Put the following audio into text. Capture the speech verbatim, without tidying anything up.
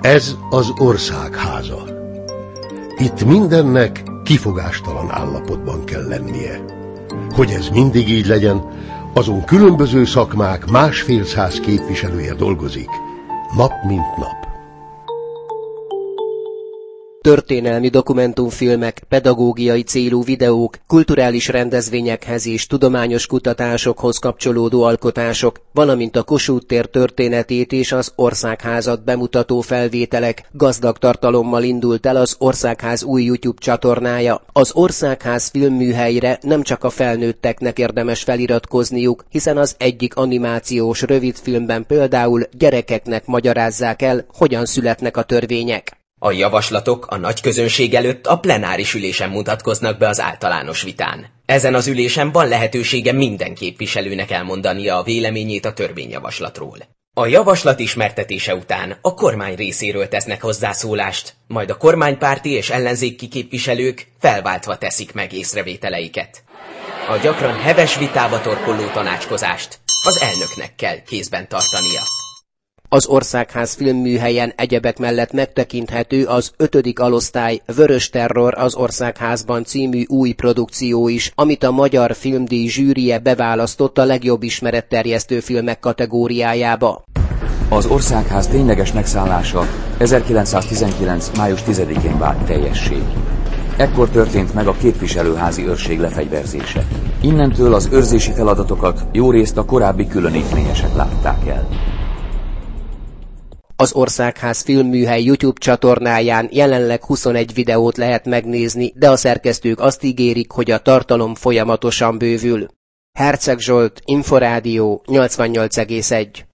Ez az Országháza. Itt mindennek kifogástalan állapotban kell lennie. Hogy ez mindig így legyen, azon különböző szakmák másfél száz képviselője dolgozik, nap mint nap. Történelmi dokumentumfilmek, pedagógiai célú videók, kulturális rendezvényekhez és tudományos kutatásokhoz kapcsolódó alkotások, valamint a Kossuth tér történetét és az Országházat bemutató felvételek gazdag tartalommal indult el az Országház új YouTube csatornája. Az Országház filmműhelyre nem csak a felnőtteknek érdemes feliratkozniuk, hiszen az egyik animációs rövidfilmben például gyerekeknek magyarázzák el, hogyan születnek a törvények. A javaslatok a nagy közönség előtt a plenáris ülésen mutatkoznak be az általános vitán. Ezen az ülésen van lehetősége minden képviselőnek elmondania a véleményét a törvényjavaslatról. A javaslat ismertetése után a kormány részéről tesznek hozzászólást, majd a kormánypárti és ellenzéki képviselők felváltva teszik meg észrevételeiket. A gyakran heves vitába torkolló tanácskozást az elnöknek kell kézben tartania. Az Országház filmműhelyen egyebek mellett megtekinthető az ötödik alosztály Vörös terror az Országházban című új produkció is, amit a Magyar Filmdíj zsűrije beválasztott a legjobb ismeretterjesztő filmek kategóriájába. Az Országház tényleges megszállása ezerkilencszáztizenkilenc. május tizedikén vált teljessé. Ekkor történt meg a képviselőházi őrség lefegyverzése. Innentől az őrzési feladatokat jórészt a korábbi különítményesek látták el. Az Országház filmműhely YouTube csatornáján jelenleg huszonegy videót lehet megnézni, de a szerkesztők azt ígérik, hogy a tartalom folyamatosan bővül. Herceg Zsolt, Inforádió, nyolcvannyolc egész egy.